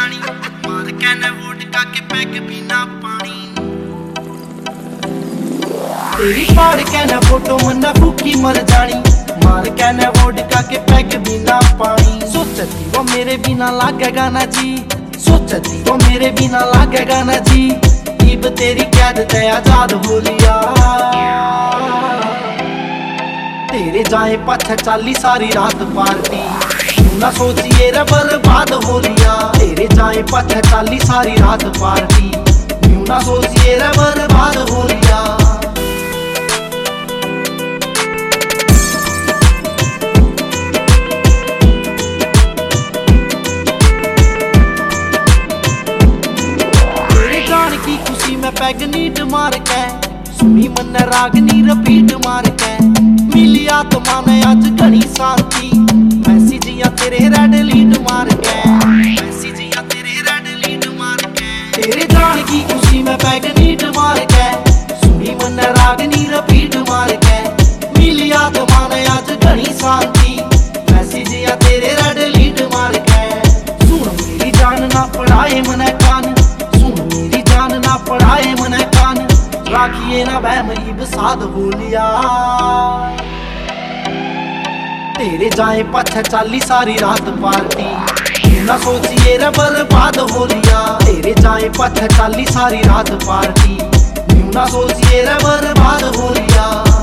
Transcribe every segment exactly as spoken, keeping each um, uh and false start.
जानी मार कहने वोडका के पैग बिना पानी तेरी पाड़ कहने फोटो मन्ना फूकी मर जानी मार कहने वोडका के पैग बिना पानी सोचती वो मेरे बिना लागेगा ना जी सोचती वो मेरे बिना लागेगा ना जी इब तेरी कैद ते आजाद हो लिया तेरे जाए पाछे चाली सारी रात पार्टी ना सोचिए रे बर्बाद हो लिया तेरे जाए पाछे चाली सारी रात पार्टी ना सोचिए रे बर्बाद हो लिया पैग नीट मार के सुनी मन रागनी रपीट मार के मिली आत्मा ने आज घनी शांति मैसेजिया तेरे रेड लीड मार के मैसेजिया तेरे रेड लीड मार के तेरे जान की खुशी में पैग नीट मार के सुनी मन रागनी रपीट मार के मिली आत्मा ने आज घनी शांति मैसेजिया तेरे रेड लीड मार के सुन मेरी जान ना पढ़ाए मन कान ना पढ़ाए मन कान राखिए ना बहम इब साध हो लिया तेरे जाए पाछे चाली सारी रात पार्टी ना सोचिए रे बर्बाद हो लिया तेरे जाए पाछे चाली सारी रात पार्टी ना सोचिए रे बर्बाद हो लिया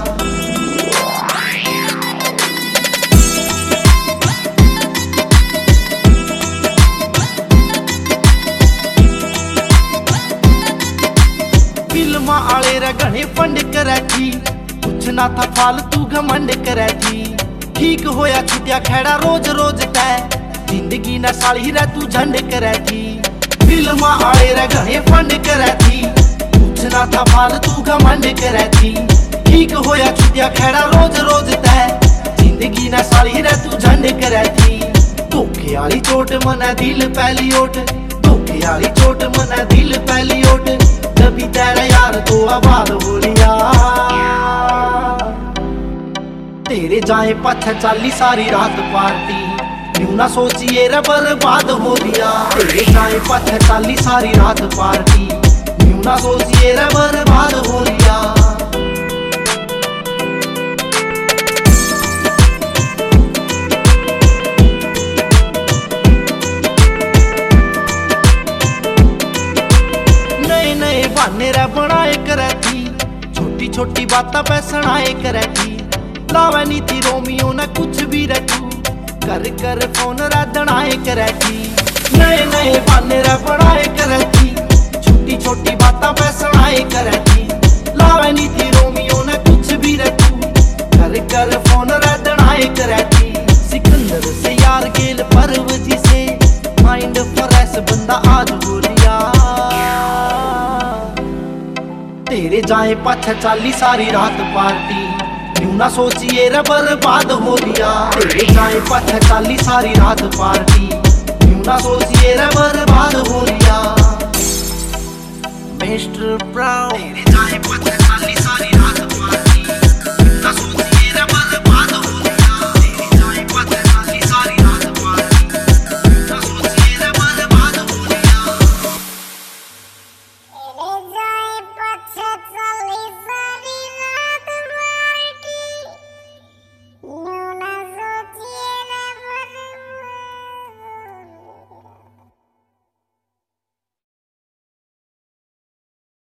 फिल्मा आले रे घने फंड करे थी कुछ ना था फालतू घमंड करे थी ठीक होया छुटिया खेड़ा रोज रोज तय जिंदगी ना साली रे तू झंड करे थी फिल्मा आले रे घने फंड करे थी कुछ ना था फालतू घमंड करे थी ठीक होया छुटिया खेड़ा रोज रोज तय जिंदगी ना साली रे तू झंड करे थी धोखे वाली चोट मने दिल पहली ओट धोखे वाली चोट मने दिल पहली ओट जब तेरा यार तो आबाद हो लिया तेरे जाए पाछे चाली सारी रात पार्टी यूं ना सोचिए रे बर्बाद हो लिया तेरे जाए पाछे चाली सारी रात पार्टी यूं ना सोचिए रे बर्बाद हो लिया बहाने रे बनाए करे थी छोटी छोटी बातें पे सुनाए करे थी लावे नी थी रोमियो ने कुछ भी रखू कर कर फोन रे दनाए करे थी नए नए बहाने रे बनाए करे थी छोटी छोटी बातें पे सुनाए करे थी लावे नी थी रोमियो ने कुछ भी रखू कर कर फोन रे दनाए करे थी सिकंदर से यार गेल परवजी से माइंड फ्रेश बंदा आज हो लिया तेरे जाए पाछे चाली सारी रात पार्टी यूं ना सोचिए रे बर्बाद हो लिया तेरे जाए पाछे चाली सारी रात पार्टी यूं ना सोचिए रे बर्बाद हो लिया मिस्टर ब्राउन तेरे जाए पाछे चाली